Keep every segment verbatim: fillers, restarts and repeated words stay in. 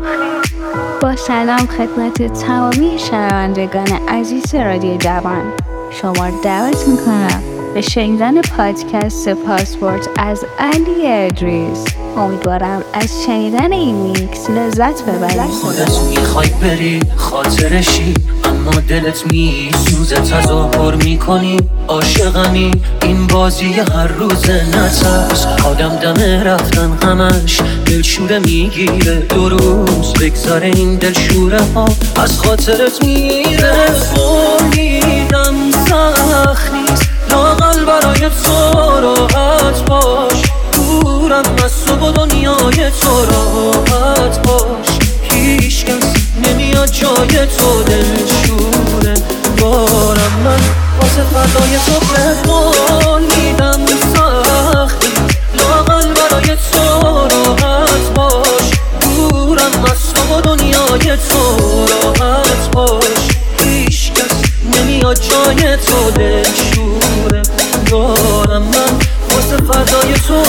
با سلام خدمت تمامی شنوندگان عزیز رادیو جوان، شما دعوت میکنم به شنیدن پادکست پاسپورت از علی ادریس. امیدوارم از شنیدن این میکس لذت ببرید. خودت میخوای بری خاطرشی، اما دلت میسوزه، تظاهر میکنی عاشقمی. این بازی هر روز نترس، آدم دم رفتن همش دلشوره میگیره. دو روز بگذاره این دلشوره ها از خاطرت میره. فهمیدم سخت نیست لااقل برای تو راحت باش، دورم از تو و دنیای تو راحت باش. هیچ کس نمیاد جای تو، دلشوره بارم من واسه فردای تو قربان میدم. سختی لااقل برای تو راحت باش، دورم از تو و دنیای تو راحت باش. هیچ کس نمیاد جای تو، دلشوره بارم من واسه فردای تو.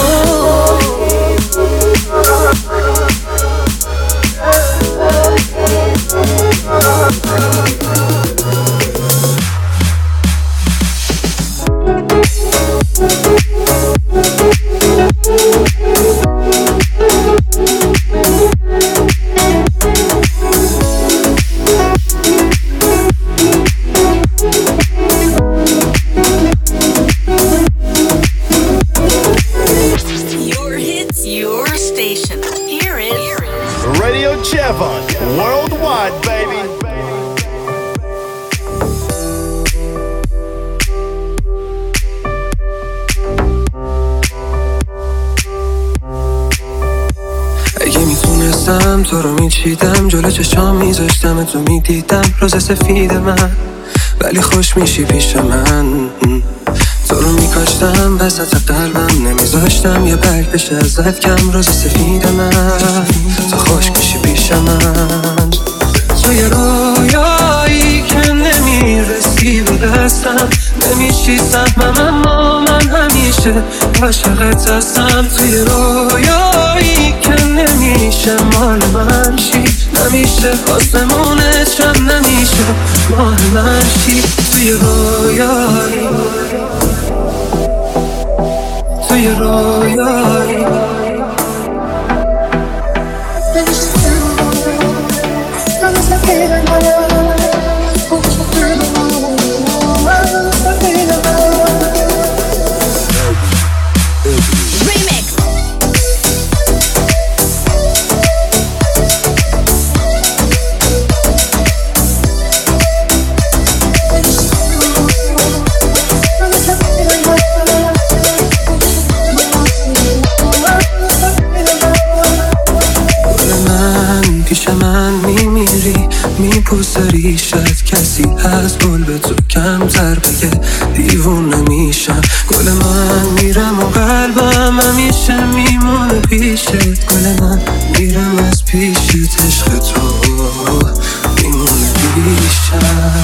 تو رو میچیدم جلو چشام میذاشتم تو میدیدم روز سفید من، ولی خوش میشی پیش من. تو رو میکاشتم وسط قلبم، نمیذاشتم یه برگ بشه ازت کم. روز سفید من تو خوش میشی پیش من. تو یه رویایی که نمیرسی به دستم، نمیشی سهمم اما من همیشه عاشقت هستم. تو یه رویایی که نمیشه مال من شی، نمیشه آسمونشم نمیشه مال من شی. تو یه رویایی، تو یه رویایی میپوسری شد کسی هست گل به تو کمتر بگه دیوونه میشم. گل من میرم و قلبم همیشه میمونه پیشت. گل من میرم از پیشت، عشق تو میمونه پیشم.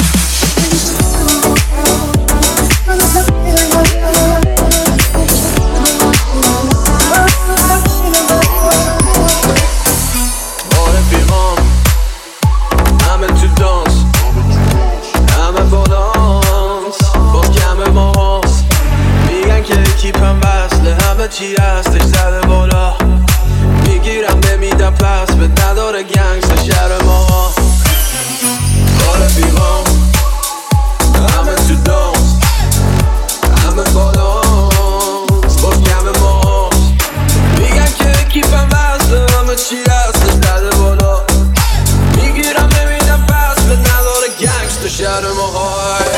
چی هستش زده بالا، میگیرم نمیدم پس به نداره گنگست شهر ما. بار بیغام همه تو دانس، همه بالانس باز کم ماست. میگن که کیفم وزده همه چی هستش زده بالا، میگیرم نمیدم پس به نداره گنگست شهر ما.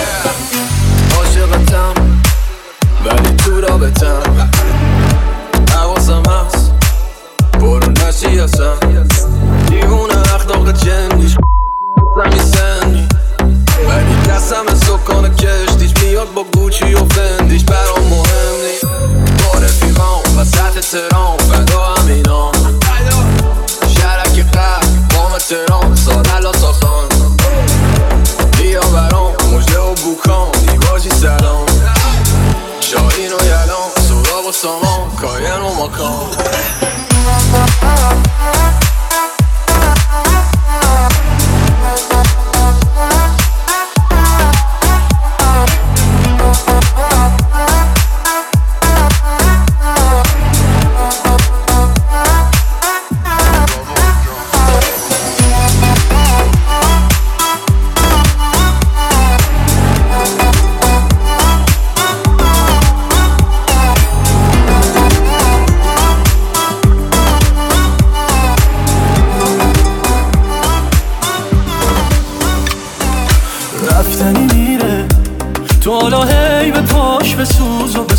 عاشقتم ولی تو رابطم، حواسم هست برو نشی اصلا. دیوونه اخلاق جندیش سمی سندی، ولی دستم سکان کشتیش میاد با گوچی و فندیش. برام مهم نی با رفیقام وسط ترام فدا همینام. شرک قرد بام ترام سارلا ساخان، بیا برام مجده و بوکان دیواجی سلام. شاهین و یلام سوراب و سامان کاین و مکان.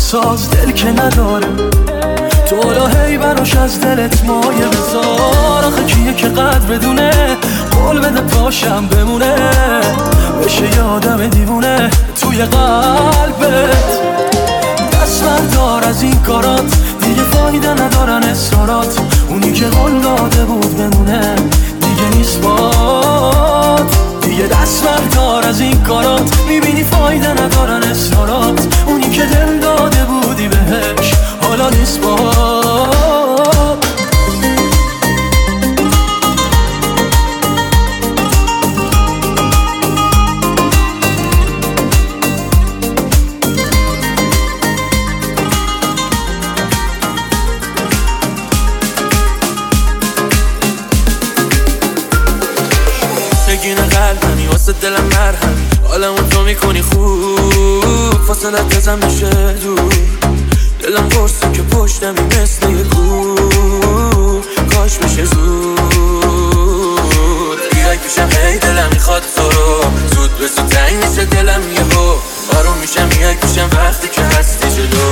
ساز دل که نداره، تو الهی براش از دلت مایه بذار. آخه کیه که قدر بدونه، قول بده پاشم بمونه، بشه یادم دیوونه توی قلبت. دست بردار از این کارات، دیگه فایده ندارن اصرارات. اونی که قول داده بود بمونه دیگه نیست بات. دیگه دست بردار از این کارات، میبینی فایده ندارن اصرارات. اونی که دل داده بودی بهش حالا نیست بات. دلم مرهم، حالمون تو میکنی خوب، فاصلت بزن میشه دور. دلم قرصه که پشتمی مثل یه کوه، کاش بشه زود. بیرک میشم هی دلم میخواد تو رو، زود به زود تنگ میشه دلم یهو. آروم میشم یک میشم وقتی که هستی جلو.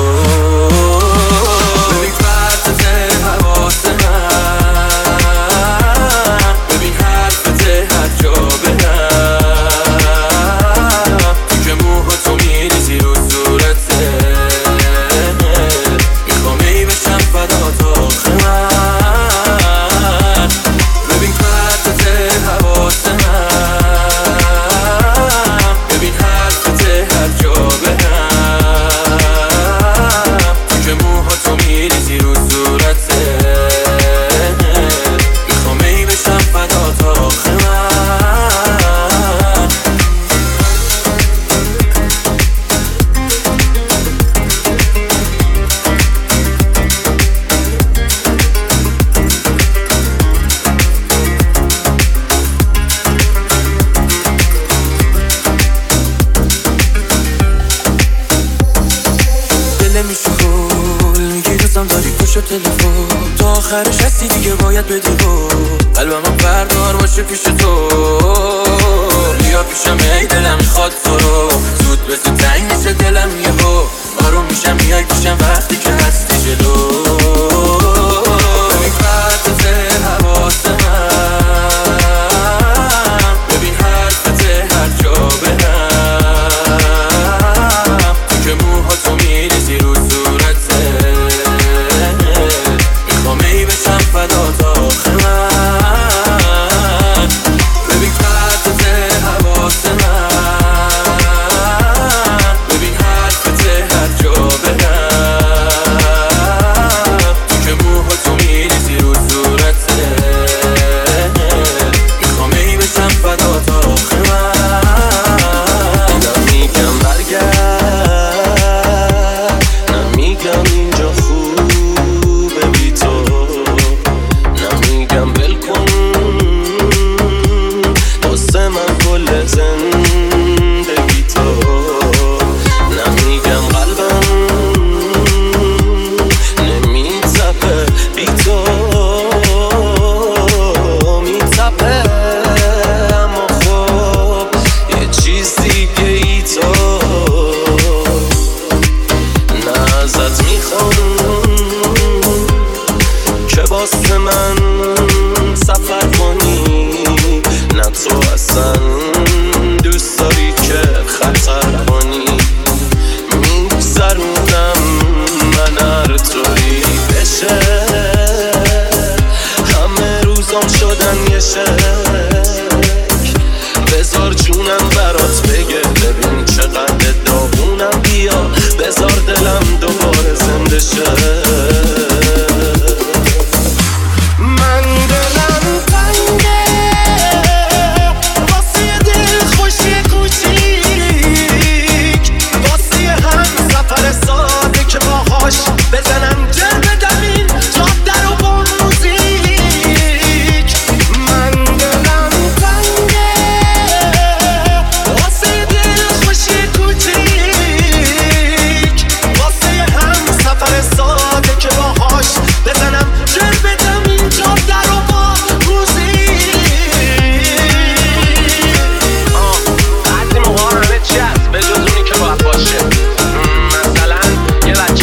ببین فرزته حواس من، ببین حرفته هر جا برم. تا آخرش هستی دیگه باید بدی بود، قلبم بردار باشه پیش تو. بیا پیشم ای دلم میخواد تو رو، زود به زود تنگ میشه دلم یهو. آروم میشم میای پیشم وقتی که هستی جلو. ببین فرزته حواس من، ببین حرفته هر جا برم. تو که موهاتو میریزی رو صورته، ای بشم فدا تا آخر من. ببین فرزته حواس من، ببین حرفته هر جا برم. تو که موهاتو میریزی رو صورته، میخوام ای بشم فدا تا آخر من. نمیگم برگرد، نمیگم اینجا خوبه بی تو، نمیگم بل کن واسه من کل زندگی تو. نمیگم قلبم نمیتپه بی تو، میتپه اما خب یه چیز دیگه ای تو. نه ازت میخوام که واسه من سفر کنی، نه تو اصلا دوست داری که خطر کنی. میگذرونم من هر طوری بشه، همه روزام شدن یه شک. بذار جونم برات بگه، ببین چقدر داغونم. بیا بذار دلم دوباره زنده شه. بزنم جر بدم این جاده رو با موزیک. من دلم تنگه واسه دل خوشی کوچیک، واسه هم سفر ساده که باهاش بزنم جر بدم این جاده رو با موزیک. بعضی موقع همه چی هست به جز اونی که باید باشه. مثلا یه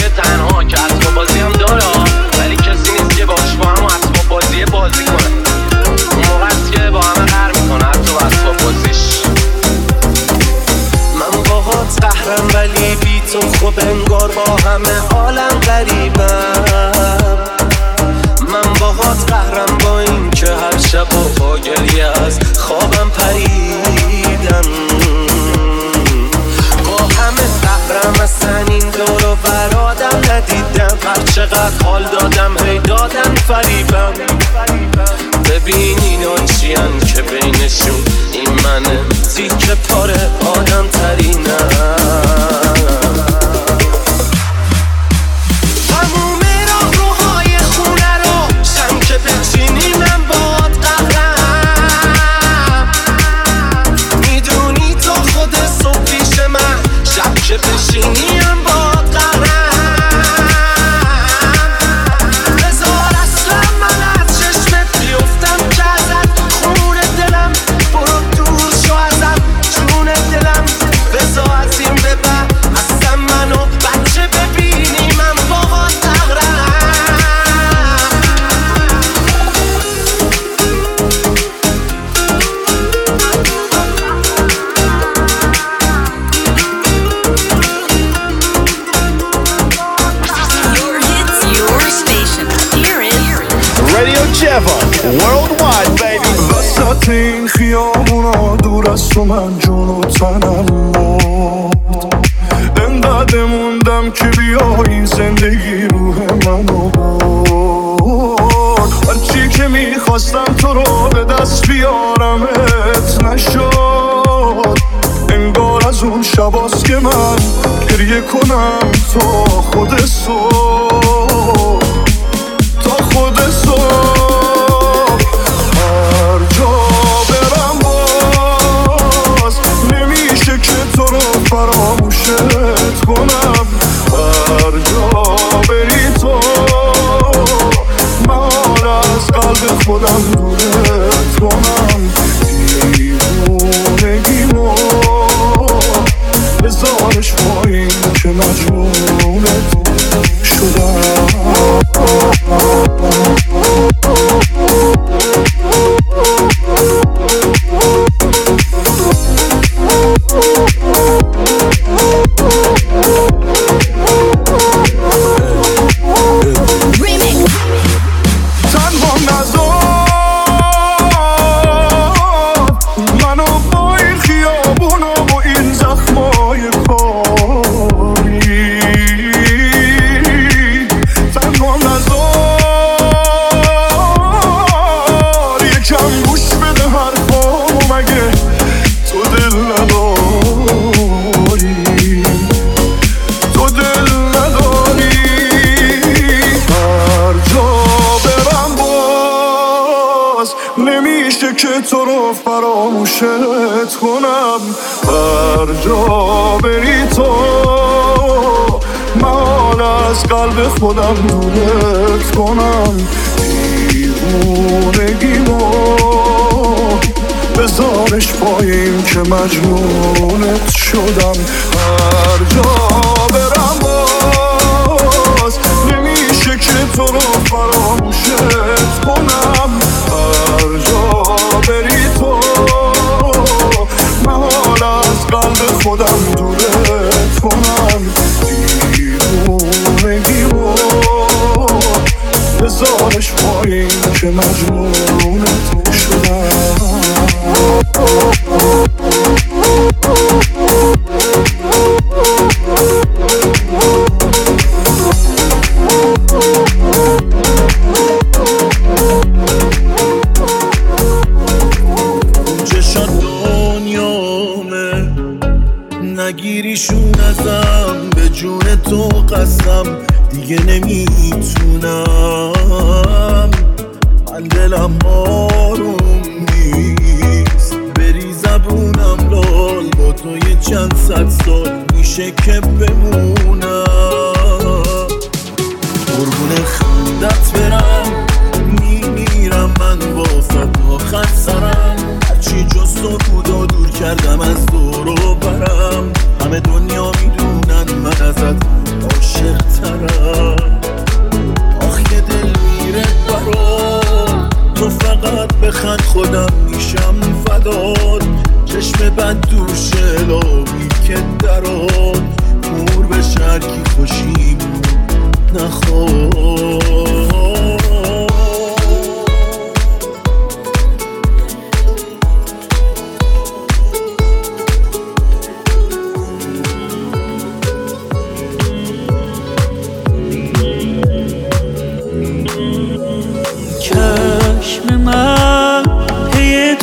چقدر حال دادم هی دادن فریبم. ببین اینا چیان که بینشون این منه تیکه پاره آدم ترینم. تموم راه روهای خونه رو شم که بچینی من باد قهرم. میدونی تا خود صبح پیش من شب که بشینی من باد قهرم. Worldwide baby. وسط این خیابونا دور از تو من جون و تنم مرد. انقدر موندم که بیا این زندگی روح منو برد. هرچی که میخواستم تو رو به دست بیارمت نشد. انگار از اون شباست که من گریه کنم تا خود صبح، تا خود صبح. فراموشت کنم هر جا بری تو. من از قلب خودم دورت کنم. دیوونگیمو بذارش پایین که مجنونت شدم. تو رو فراموشت کنم هر جا بری تو. من از قلب خودم دورت کنم. دیوونگیمو بذارش پایین که مجنونت شدم. هر جا برم باز نمیشه که تو رو فراموشت کنم. هر جا بری تو من از قلب خودم دورت کنم. دیوونگیمو بذارش پایین که مجنونت شدم. نگیریشون ازم به جون تو قسم دیگه نمیتونم. من دلم آروم نیست بری زبونم لال. با تو یه چند صد سال میشه که بمونم. قربون خندت برم میمیرم من واسه آخر سرم. هرچی جز تو بود و دور کردم از دور و برم. همه دنیا میدونن من ازت عاشق ترم. آخ یه دل میره برام تو فقط بخند خودم میشم فدات. چشم بد دوشه لابی که درات مور به شرکی خوشیم نخواد.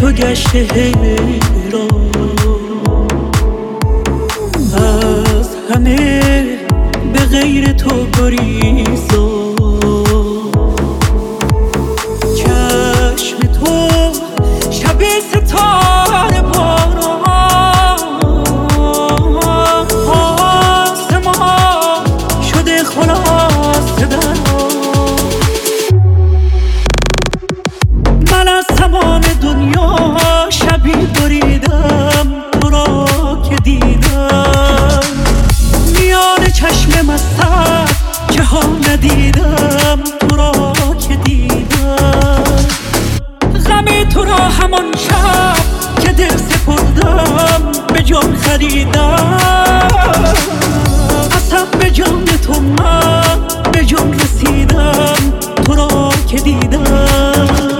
تو گشته حیران، از همه به غیر تو گریزان. چشم تو شب ستاره باران، آسمان شده خلاصه دران. من از تمام دنیا شبی بریدم تو را که دیدم، میان چشم مستت که ها ندیدم تو را که دیدم. غم تو را همان شب که دل سپردم به جان خریدم. اصلا به جان تو من به جان رسیدم تو را که دیدم.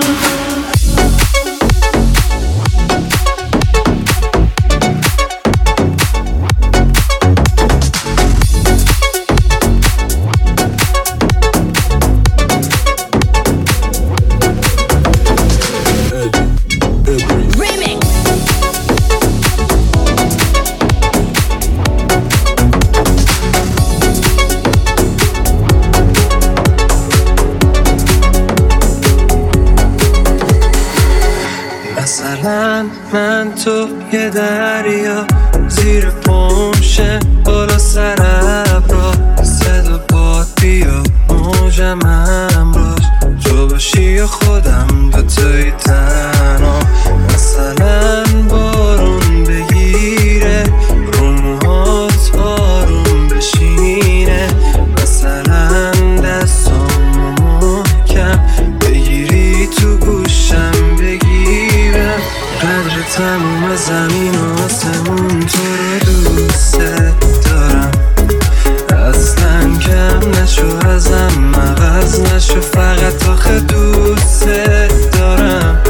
مثلا من تو یه دریا زیر پمشه بالا سر ابرا، صدا باد بیا موجم همراش، تو باشی یا خودم دوتایی تنها. مثلا بارون بگیره رو موهات آروم بشینه، مثلا دستامو محکم بگیری تو گوشم بگیرم. قدر تموم زمین و آسمون تو رو دوست دارم، اصلا کم نشو ازم عوض نشو، فقط آخه دوست دارم.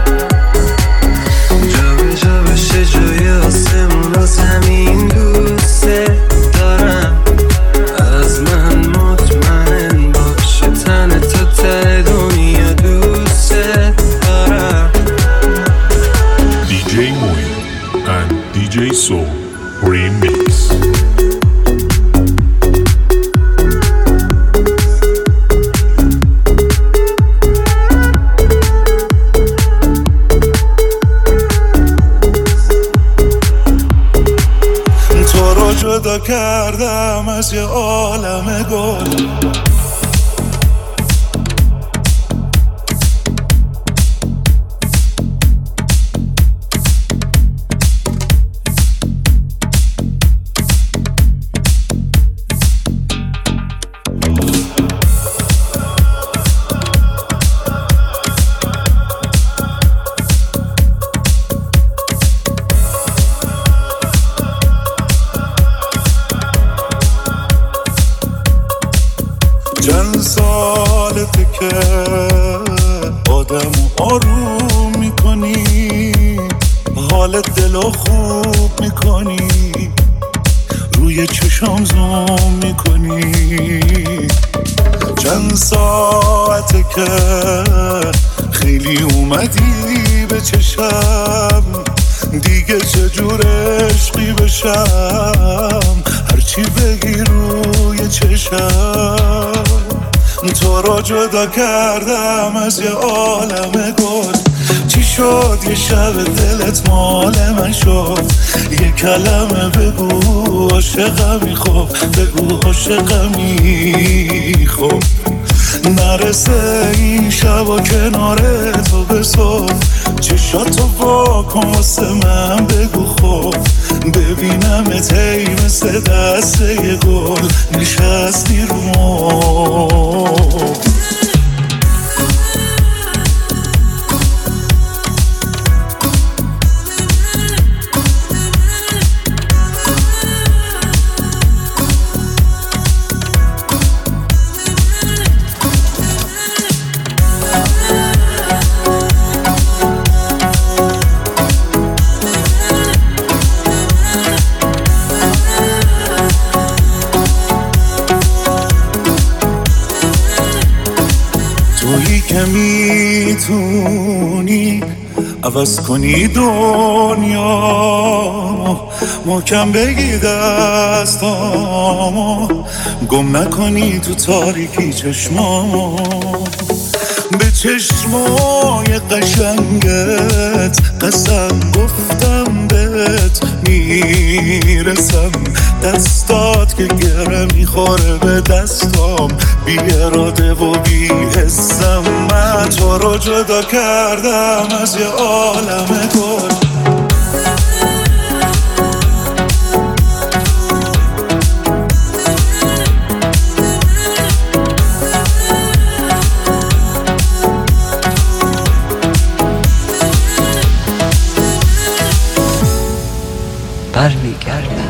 جا به جا بشه جای آسمون و زمین دوست دارم، از من مطمئن باشه تن تا ته دنیا دوست دارم. دی جی Moin and دی جی Soul Remix. تو رو جدا کردم از یه عالم گل، چند سالته که آدم آروم میکنی، حال دلو خوب میکنی، روی چشام زوم میکنی. چند ساعته که خیلی اومدی به چشم، دیگه چجور عشقی بشم، هرچی بگی روی چشم. تو را جدا کردم از یه عالم گل، چی شد یه شب دلت مال من شد، یه کلمه بگو عاشقمی، خب بگو عاشقمی، خب نرسه این شب و کنار تو به صبح، چشاتو واکن واسه من بگو خب، ببینم تی مثل دسته یه گل نشستی رو مبل. تویی که میتونی عوض کنی دنیامو، محکم بگی دستامو، گم نکنی تو تاریکی چشمامو. به چشمای قشنگت قسم گفتم بهت میرسم، دستات که گره میخوره به دستام، بی اراده و بی حسم. من تو رو جدا کردم از یه عالم گل. برمیگردم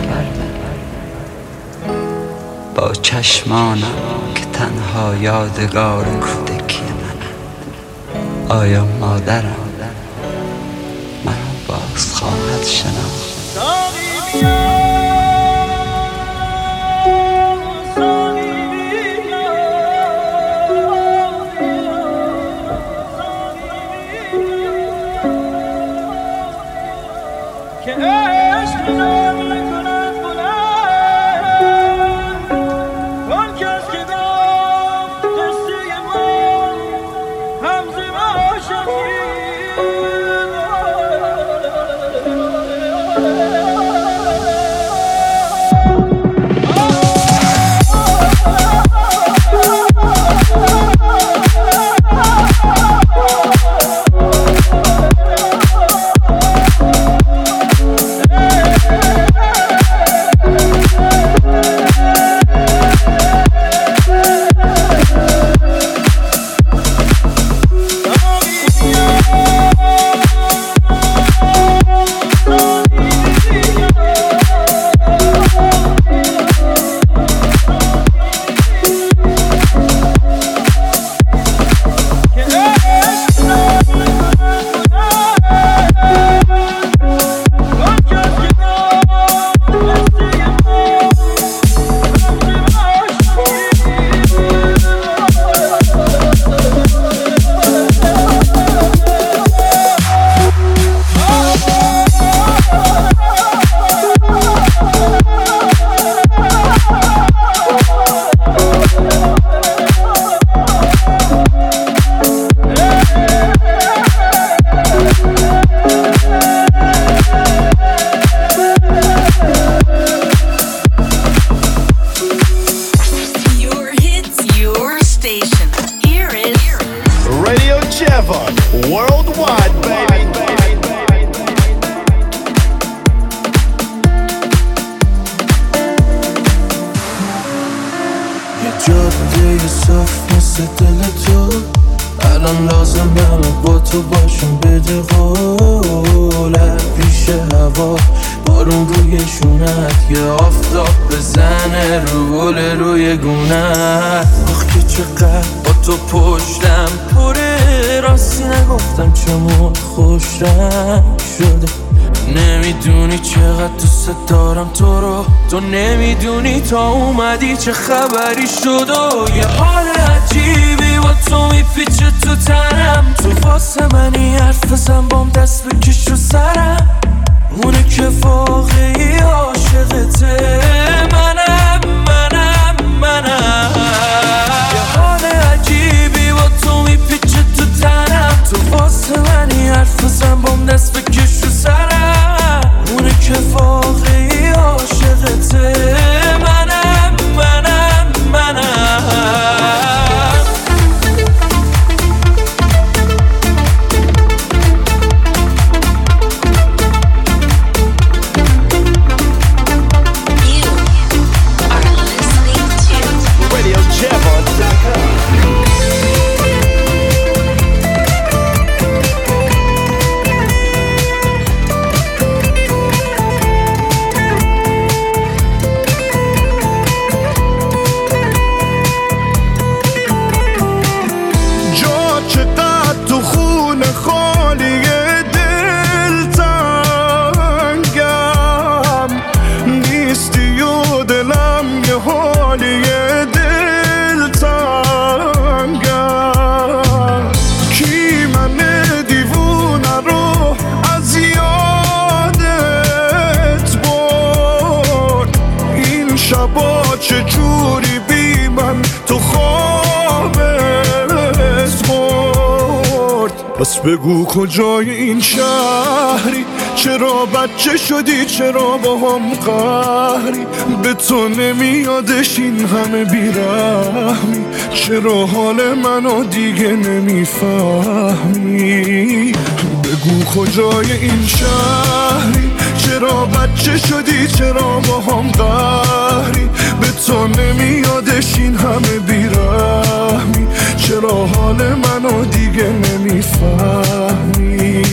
با چشمانم که تنها یادگار کودکی منند. آیا مادرم منو باز خواهد شناخت؟ جاده صاف مثل دل تو، الان لازمم با تو باشم بده قوله. پیش هوا بارون روی شونت، یه آفتاب بزنه رو گل روی گونت. آخ که چقدر با تو پشتم پره، راستی نگفتم چمون خوش رنگ شده. نمیدونی چقدر دوست دارم تو رو، تو نمیدونی تا اومدی چه خبری شد. و یه حال عجیبی با تو میپیچه تو تنم، تو واسه منی حرف بزن بام دست بکش رو سرم. اونه که واقعی عاشقته منم منم منم. یه حال عجیبی با تو میپیچه تو تنم، تو واسه منی حرف بزن بام دست بکش رو سرم. اونه که واقعی عاشقته منم منم منم. پس بگو کجای این شهری، چرا بچه شدی، چرا با هم قهری، به تو نمیادش این همه بیرحمی، چرا حال منو دیگه نمیفهمی. بگو کجای این شهری، چرا بچه شدی، چرا با هم قهری، به تو نمیادش این همه بیرحمی، چرا حال منو دیگه نمیفهمی.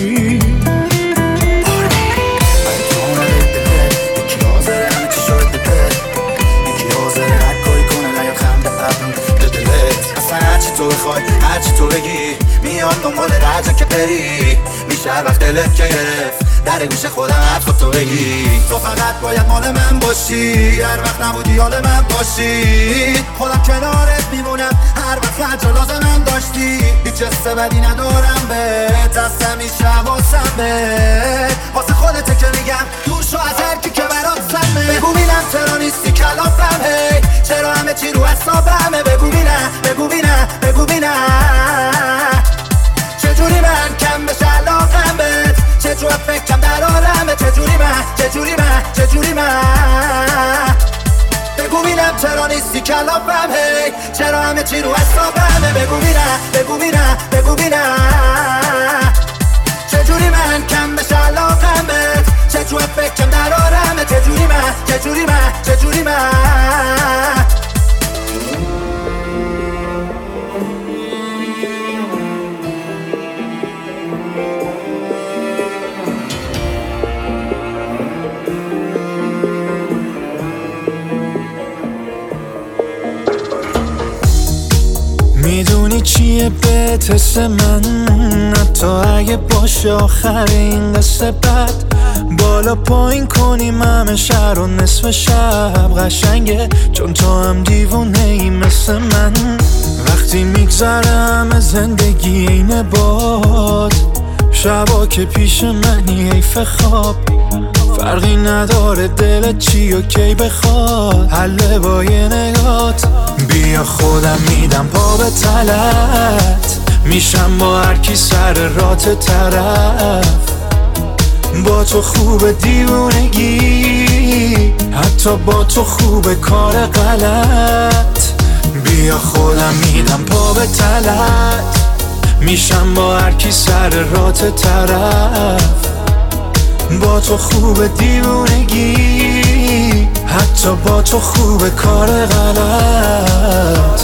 تو بخوای هرچی تو بگی میان دنبال رجا که بری، میشه وقت دلت که گرفت در گوش خودم حرف خود تو بگی. تو فقط باید مال من باشی، هر وقت نبودی حال من باشی، خودم کنارت میمونم هر وقت هر جا لازمم داشتی. هیچ حس بدی ندارم بهت، از همیشه حواسم بهت، واسه خودته که میگم دور شو از هر کی که برات سمه. بگو بینم چرا نیستی کلافم، هی چرا همه چی رو حسابمه. بگو بینم بگو بینم بگو بینم چجوری من کم بشه علاقم بهت، چجوری فکرم در عالمه، چجوری من چجوری من چجوری من. بگو بینم چرا نیستی کلافم، هی چرا همه چی رو حسابمه. بگو بینم بگو بینم بگو بینم چجوری من کم بشه علاقم بهت، چجوری فکرم در عالمه، چجوری من چجوری من چجوری من. میدونی چیه بهت حس من، حتی اگه باشه آخر این قصه بد، بالا پایین کنیم همه شهر و نصف شب قشنگه، چون تو هم دیوونه ای مثل من. وقتی میگذرم زندگی اینه باد، شبا که پیش منی حیف خواب، فرقی نداره دلت چی و کی بخواد، حله با یه نگات. بیا خودم میدم پا به تلت، میشم با هر کی سر رات طرف، با تو خوب دیوونگی، حتی با تو خوب کار غلط. بیا خودم میدم پا به تلت، میشم با هر کی سر رات طرف، با تو خوب دیوونگی، حتی با تو خوب کار غلط.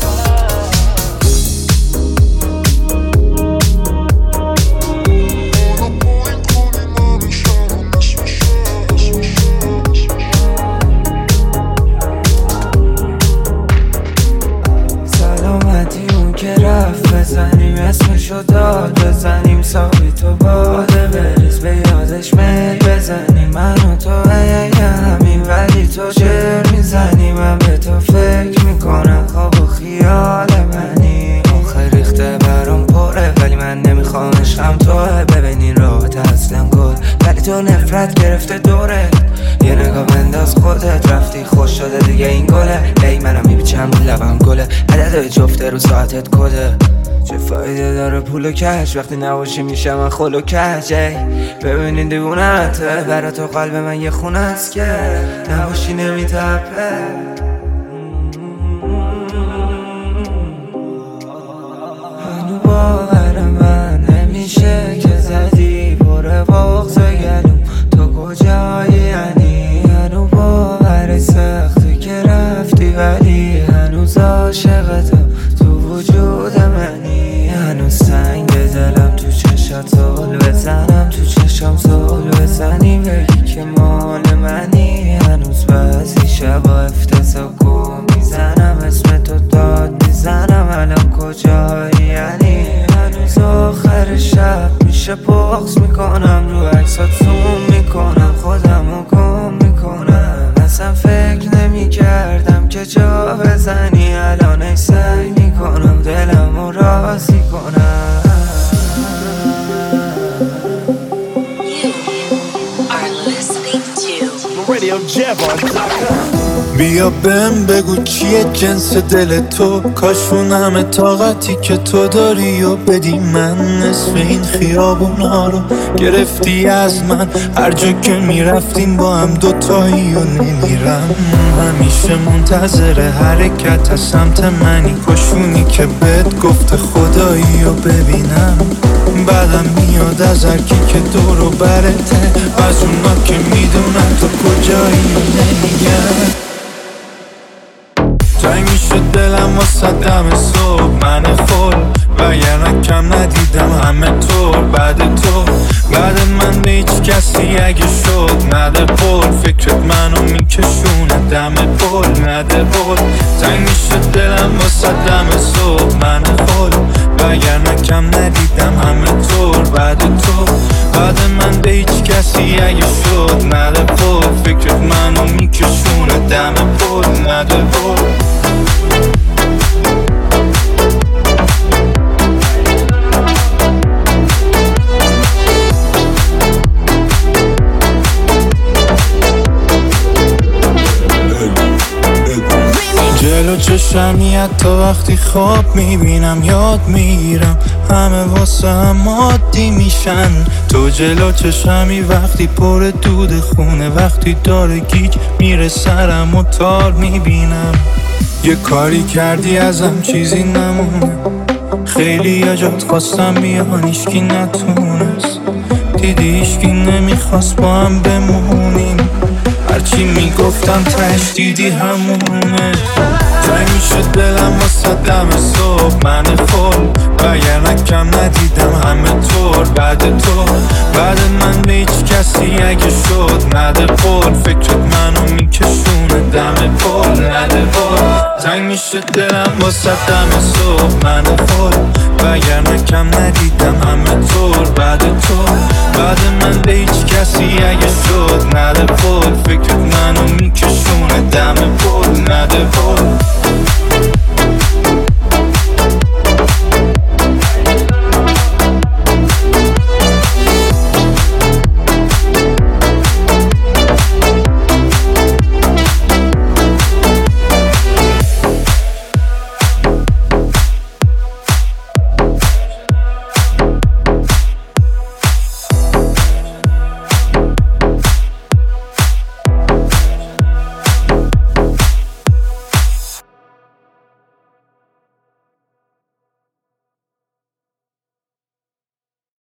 سلامتی اون که رفت بزنیم اسمشو داد بزنیم، ساقی تو باده بریز به یادش میل بزنیم، من و تو همین ولی تو شعر میزنی، من به تو فکر میکنم خواب و خیال منی. آخه ریخته برام پره ولی من نمیخوام عشقم توه، ببینین راحت اصلا گل ولی تو نفرت گرفته دوره، یه نگاه بنداز خودت رفتی خوش شده دیگه این گله. ای منم میبیچم لبم گله، عدد جفته رو ساعتت کده، چه فایده داره پول و کش وقتی نباشی میشه من خل و کش. ببینین دیوونته برا تو قلب من یه خونه است که نباشی نمیتپه. هنو باور من نمیشه که زدی بره بغض گلوم، تو کجایی یعنی؟ هنو باور سختی که رفتی ولی هنوز عاشقتم تو وجود منی. هنوز سنگ دلم تو چشات زل بزنم، تو چشم زل بزنی بگی که مال منی. هنوز بعضی شبا افتضاح گم میزنم، اسم تو داد میزنم، الان کجایی یعنی؟ هنوز آخر شب میشه بغض میکنم، رو عکسات زوم میکنم، خودمو گم میکنم. اصلا فکر نمی کردم که جا بزنی، الان ای سعی میکنم دلمو راضی کنم. You are listening to Radio Jevon dot com. بیا بهم بگو چیه جنس دل تو، کاشون همه طاقتی که تو داری و بدی من. نصف این خیابونا رو گرفتی از من، هر جا که میرفتیم با هم دوتایی و نمیرم. همیشه منتظر حرکت از سمت منی، کاشونی که بهت گفته خدایی و ببینم. بعدم میاد از هرکی که دور و برته، از اونا که میدونم تو کجایی و نمیگم. تنگ میشه دلم واسه دم صبح من خل، وگرنه کم ندیدم همه طور بعد تو. بعد من به هیچ کسی اگه شد نده بول، فکرت منو میکشونه دم پل نده بول. تنگ میشه دلم واسه دم صبح من خل، وگرنه کم ندیدم همه طور بعد تو. بعد من به هیچ کسی اگه شد نده بول، فکرت منو میکشونه دم پل نده بول. جلو چشمی حتی وقتی خواب میبینم یاد میگیرم، همه واسه هم عادی میشن. تو جلو چشمی وقتی پر دود خونه، وقتی داره گیج میره سرم و تار میبینم. یه کاری کردی ازم چیزی نمونه، خیلی یا جات خواستم بیان ایشکی نتونست. دیدی ایشکی نمیخواست با هم بمونیم، هرچی میگفتم تش دیدی همونه. تنگ میشه دلم واسه دم صبح من خل، وگرنه کم ندیدم همه طور بعد تو. بعد من به هیچ کسی اگه شد نده پول، فکرت منو میکشونه دم پل نده پول. تنگ میشه دلم واسه دم صبح من خل، وگرنه کم ندیدم همه طور بعد تو. بعد من به هیچ کسی اگه شد نده پول، فکرت منو میکشونه دم پل نده پول.